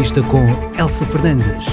Entrevista com Elsa Fernandes.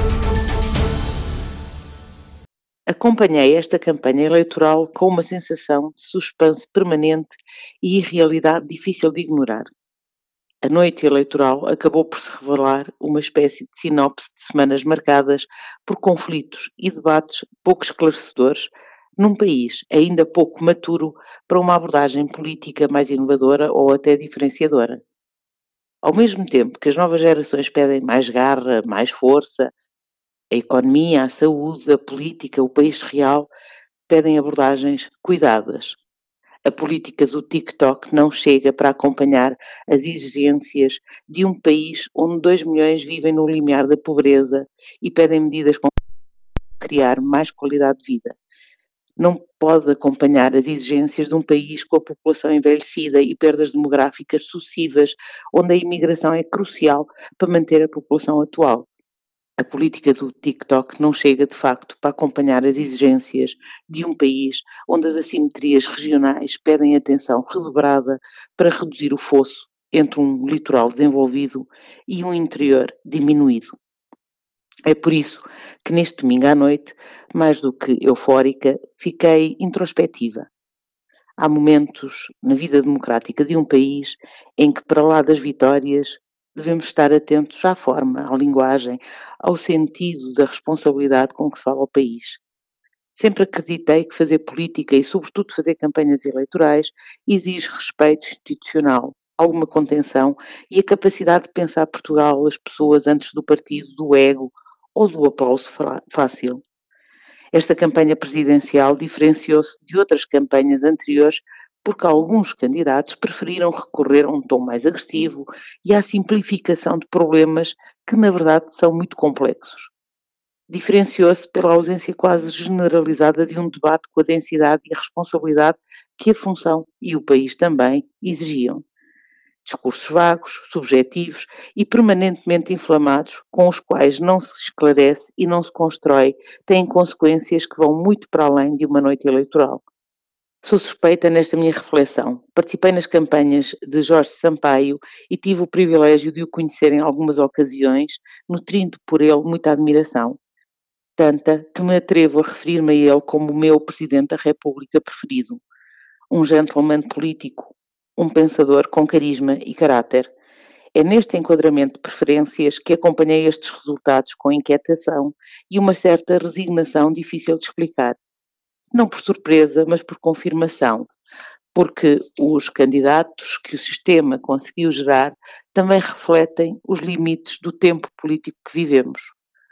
Acompanhei esta campanha eleitoral com uma sensação de suspense permanente e irrealidade difícil de ignorar. A noite eleitoral acabou por se revelar uma espécie de sinopse de semanas marcadas por conflitos e debates pouco esclarecedores num país ainda pouco maturo para uma abordagem política mais inovadora ou até diferenciadora. Ao mesmo tempo que as novas gerações pedem mais garra, mais força, a economia, a saúde, a política, o país real pedem abordagens cuidadas. A política do TikTok não chega para acompanhar as exigências de um país onde 2 milhões vivem no limiar da pobreza e pedem medidas para criar mais qualidade de vida. Não pode acompanhar as exigências de um país com a população envelhecida e perdas demográficas sucessivas, onde a imigração é crucial para manter a população atual. A política do TikTok não chega, de facto, para acompanhar as exigências de um país onde as assimetrias regionais pedem atenção redobrada para reduzir o fosso entre um litoral desenvolvido e um interior diminuído. É por isso que neste domingo à noite, mais do que eufórica, fiquei introspectiva. Há momentos na vida democrática de um país em que, para lá das vitórias, devemos estar atentos à forma, à linguagem, ao sentido da responsabilidade com que se fala ao país. Sempre acreditei que fazer política e, sobretudo, fazer campanhas eleitorais exige respeito institucional, alguma contenção e a capacidade de pensar Portugal, as pessoas, antes do partido, do ego ou do aplauso fácil. Esta campanha presidencial diferenciou-se de outras campanhas anteriores porque alguns candidatos preferiram recorrer a um tom mais agressivo e à simplificação de problemas que, na verdade, são muito complexos. Diferenciou-se pela ausência quase generalizada de um debate com a densidade e a responsabilidade que a função e o país também exigiam. Discursos vagos, subjetivos e permanentemente inflamados, com os quais não se esclarece e não se constrói, têm consequências que vão muito para além de uma noite eleitoral. Sou suspeita nesta minha reflexão. Participei nas campanhas de Jorge Sampaio e tive o privilégio de o conhecer em algumas ocasiões, nutrindo por ele muita admiração. Tanta que me atrevo a referir-me a ele como o meu Presidente da República preferido. Um gentleman político, um pensador com carisma e caráter. É neste enquadramento de preferências que acompanhei estes resultados com inquietação e uma certa resignação difícil de explicar. Não por surpresa, mas por confirmação, porque os candidatos que o sistema conseguiu gerar também refletem os limites do tempo político que vivemos.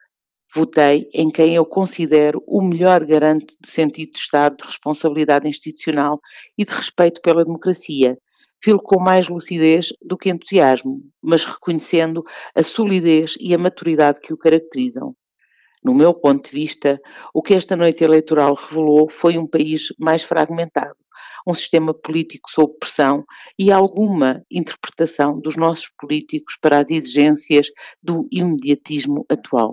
Votei em quem eu considero o melhor garante de sentido de Estado, de responsabilidade institucional e de respeito pela democracia. Filo com mais lucidez do que entusiasmo, mas reconhecendo a solidez e a maturidade que o caracterizam. No meu ponto de vista, o que esta noite eleitoral revelou foi um país mais fragmentado, um sistema político sob pressão e alguma interpretação dos nossos políticos para as exigências do imediatismo atual.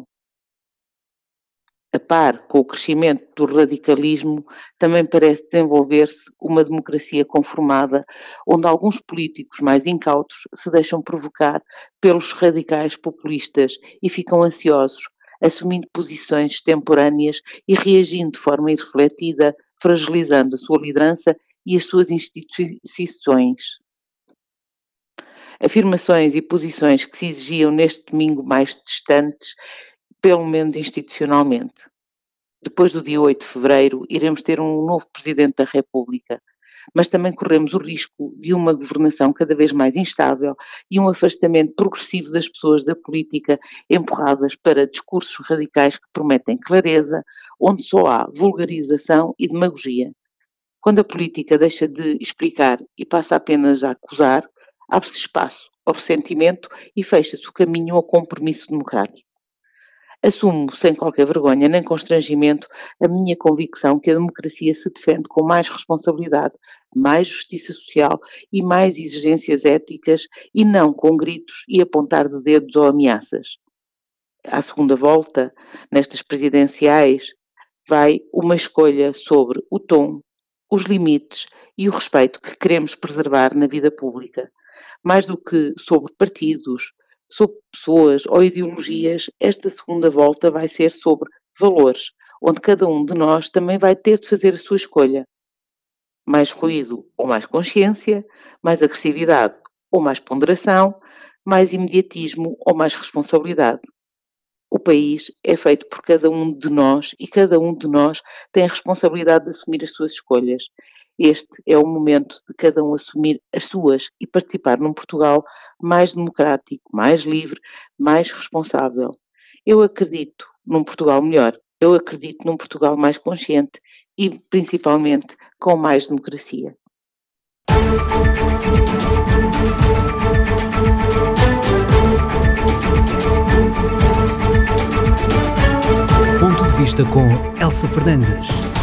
A par com o crescimento do radicalismo, também parece desenvolver-se uma democracia conformada, onde alguns políticos mais incautos se deixam provocar pelos radicais populistas e ficam ansiosos, assumindo posições extemporâneas e reagindo de forma irrefletida, fragilizando a sua liderança e as suas instituições. Afirmações e posições que se exigiam neste domingo mais distantes, pelo menos institucionalmente. Depois do dia 8 de fevereiro, iremos ter um novo Presidente da República, mas também corremos o risco de uma governação cada vez mais instável e um afastamento progressivo das pessoas da política, empurradas para discursos radicais que prometem clareza, onde só há vulgarização e demagogia. Quando a política deixa de explicar e passa apenas a acusar, abre-se espaço ao ressentimento e fecha-se o caminho ao compromisso democrático. Assumo, sem qualquer vergonha nem constrangimento, a minha convicção que a democracia se defende com mais responsabilidade, mais justiça social e mais exigências éticas e não com gritos e apontar de dedos ou ameaças. À segunda volta, nestas presidenciais, vai uma escolha sobre o tom, os limites e o respeito que queremos preservar na vida pública, mais do que sobre partidos, sobre pessoas ou ideologias, esta segunda volta vai ser sobre valores, onde cada um de nós também vai ter de fazer a sua escolha. Mais ruído ou mais consciência, mais agressividade ou mais ponderação, mais imediatismo ou mais responsabilidade. O país é feito por cada um de nós e cada um de nós tem a responsabilidade de assumir as suas escolhas. Este é o momento de cada um assumir as suas e participar num Portugal mais democrático, mais livre, mais responsável. Eu acredito num Portugal melhor. Eu acredito num Portugal mais consciente e, principalmente, com mais democracia. Ponto de vista com Elsa Fernandes.